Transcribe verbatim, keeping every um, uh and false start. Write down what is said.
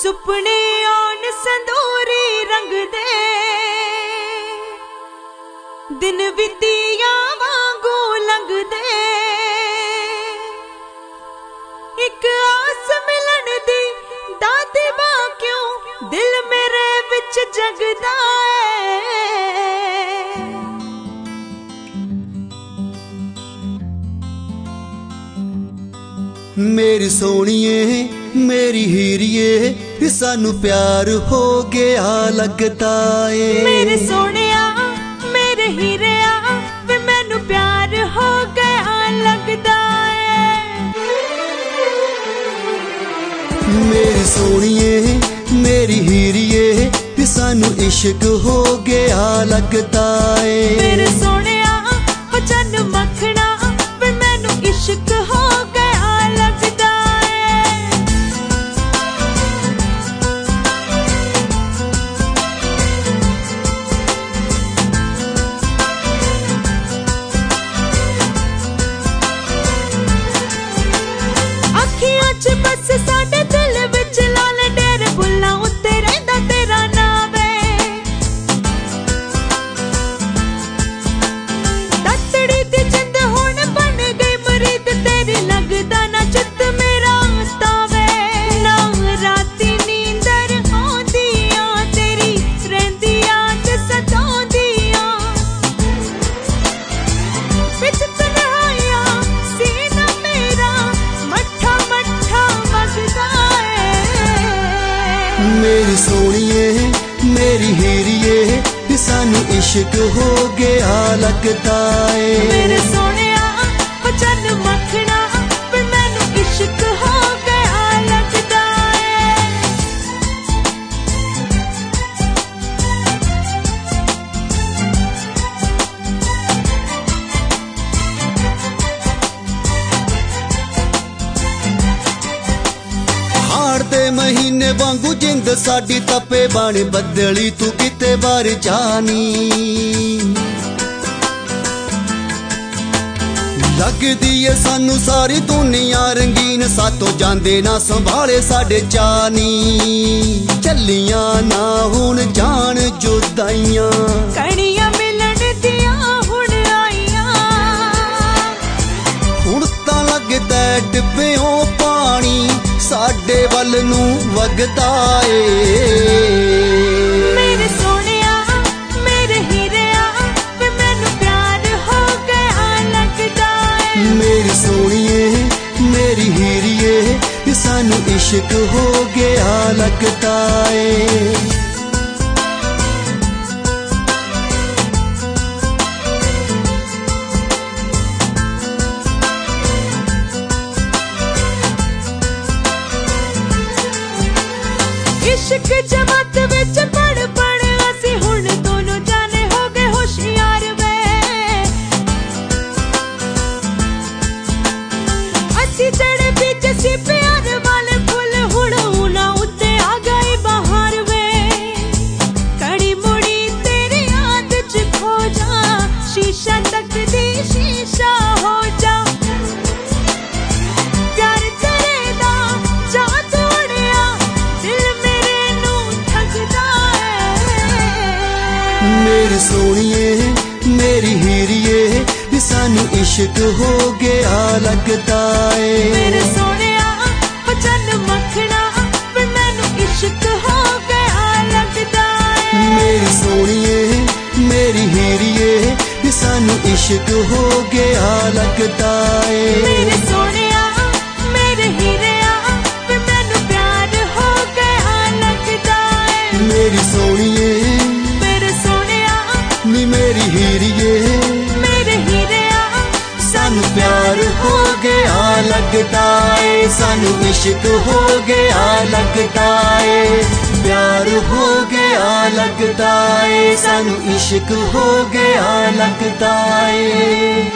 सुपने आन संदूरी रंग दे दिन वितिया वांगू लंघ दे एक आस मिलन दी दादी बा क्यों दिल मेरे विच जगदा है। मेरी सोनिए मेरी हीरिए सानू प्यार हो गया लगता है। मेरे सोनिया मेरे हीरिया वे मैनू प्यार हो गया लगता है। मेरी सोनिए मेरी हीरिए सानू इश्क हो गया लगता है। मेरे सोनिया हो चन मखना वे मैनू इश्क हो गया लगता है। अखियां च बस साडे दिल विच लाल डेर बुल्ला उत्ते रहिंदा तेरा नाम है। दतड़ी दी जिंद हुण बन गई मरीद तेरी लगदा ना चित मेरा तावे ना राती नींदर आंदियां तेरी रहिंदियां ते सताउंदियां विच तन्हाइयां सीना मेरा मट्ठा मट्ठा वगदा है। मेरी सोनिए मेरी हीरिए सानू इश्क हो गया लगता है। मेरे सोनिया हो चन मखना वे मैनू इश्क हो गया लगता है। हाड़ दे महीने वांगू जिंद साडी तपे बन बदली तू किते बार जानी। लगदी है सानू सारी दुनिया रंगीन सातों जांदे ना संभाले साडे चानी। चलियां ना हुण जान जुदाइयां कणियां मिलन दियां हुण आईयां हुण तां लगदा डिब्बेओं पानी साडे वल नूं वगदा ए। मेरे सोनिया मेरे हीरिया वे मैनू प्यार हो गया लगता है। मेरी सोनिए मेरी हीरिए सानू इश्क हो गया लगता है। इश्क जमात विच पढ़ पढ़ असी हुण दोनों जाने हो गए होशियार वे। असी जड़े बीच सी प्यार वाले फुल हुण उना उत्ते आ गई बहार वे। कड़ी मुड़ी तेरी याद च खो जा शीशा तक दी शीशा हो जा। प्यार तेरे दा जादू उड़िया दिल मेरे नू ठगदा है। मेरी सोनिए मेरी हीरिए सानू इश्क हो गया लगता है। मेरे सोनिया हो चन मखना वे मैनू इश्क हो गया लगता है। मेरी सोनिए मेरी हीरिए सानू इश्क हो गया लगता है। मेरे सोनिया मेरे हीरिया वे मैनू प्यार हो गया लगता है। मेरी सोनिए मेरे सोनिया नी मेरी हीरिए मेरे हीरिया सानू प्यार हो गया लगता है। सानू इश्क हो गया लगता है। प्यार हो गया लगता है सानू इश्क हो गया लगता है।